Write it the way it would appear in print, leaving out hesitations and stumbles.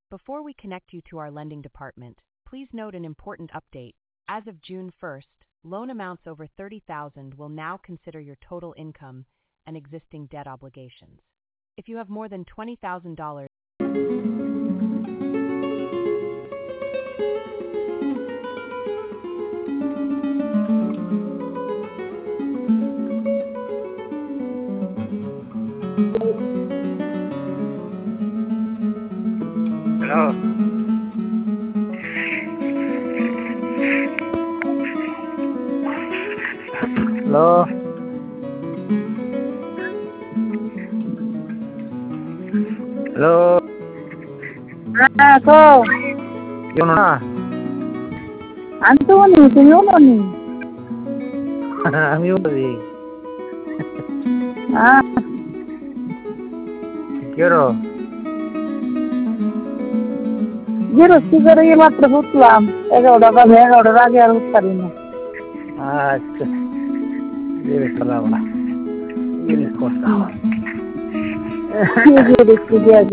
Before we connect you to our lending department, please note an important update. As of June 1st, loan amounts over $30,000 will now consider your total income and existing debt obligations. If you have more than $20,000, Hello. Hello. Hello. কও কেমন না? আমি তো বলি তুমিও বলি আমিও বলি। হ্যাঁ কেরো? গেরস্তি করে মাত্র উঠলাম 11টা বাজে 11টার আগে আর উঠতে পারি না আচ্ছা। জিনিস করলাম না। জিনিস করতাম। গেরস্তি দিয়ে